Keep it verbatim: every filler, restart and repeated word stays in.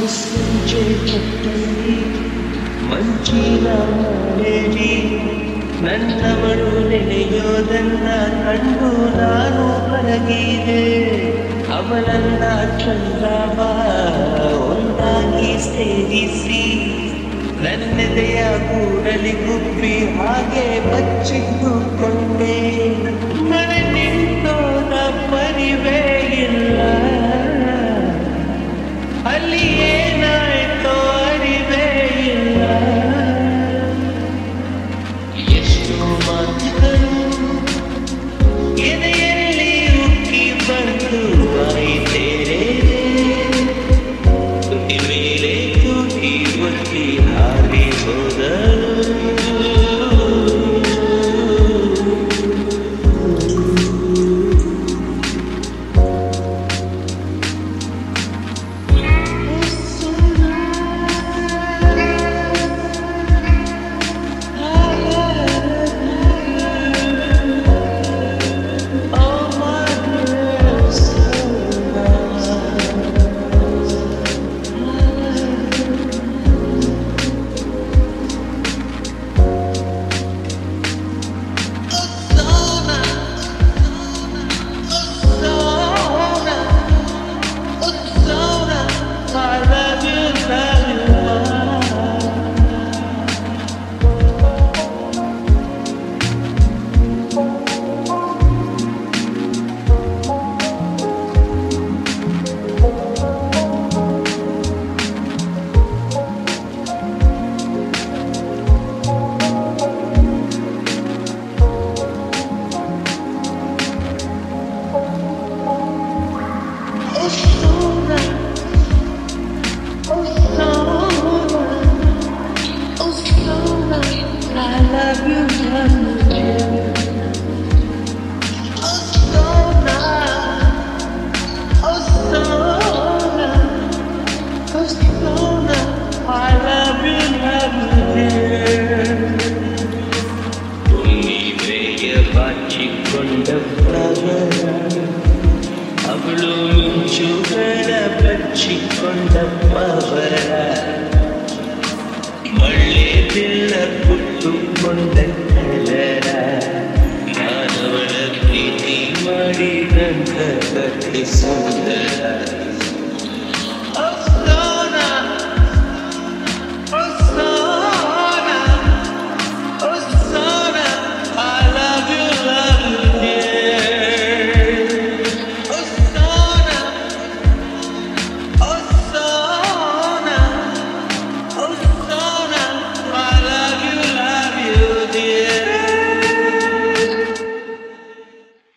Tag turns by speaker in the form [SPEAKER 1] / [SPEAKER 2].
[SPEAKER 1] ಮುಸ್ಸಂಜೆ ಹೊತ್ತಲ್ಲಿ ಮಂಚಿನ ಮಳೆಯಲ್ಲಿ ನನ್ನವಳು ನೆನೆಯೋದನ್ನ ಕಂಡು ನಾನು ಕರಗಿದೆ. ಅವಳನ್ನ ಚಂದ್ರವ ಒಂದಾಗಿ ಸೇರಿಸಿ ನನ್ನೆದೆಯ ಕೂಡಲಿ ಗುಬ್ಬಿ ಹಾಗೆ ಬಚ್ಚಿಟ್ಟುಕೊಂಡೆ. ಮನೆ ನಿಂತೋದ ಪರಿವೇ ಇಲ್ಲ, ಅಲ್ಲಿ ಏನಾಯ್ತೋ ಅರಿವೇ ಇಲ್ಲ. ಎಷ್ಟು ಮಾತುಗಳು ಎದೆಯಲ್ಲಿ ಉಕ್ಕಿ ಬಂದು ಬಾಯಿ ತೆರೆದೆ, ತುಟಿ ಮೇಲೆ ತುಟಿ ಒತ್ತಿ ಹಾರಿ ಹೋದರು. ಅವಳು ಮಿಂಚುಗಳ ಬಚ್ಚಿಕೊಂಡ ಪವರ ಮಳ್ಳೆ ಬಿಲ್ಲ ಕುಟ್ಟುಕೊಂಡ ಕಲರ ಮಾನವಳ ಪ್ರೀತಿ ಮಾಡಿದಂತ ಕಥೆ ಸುಂದರ.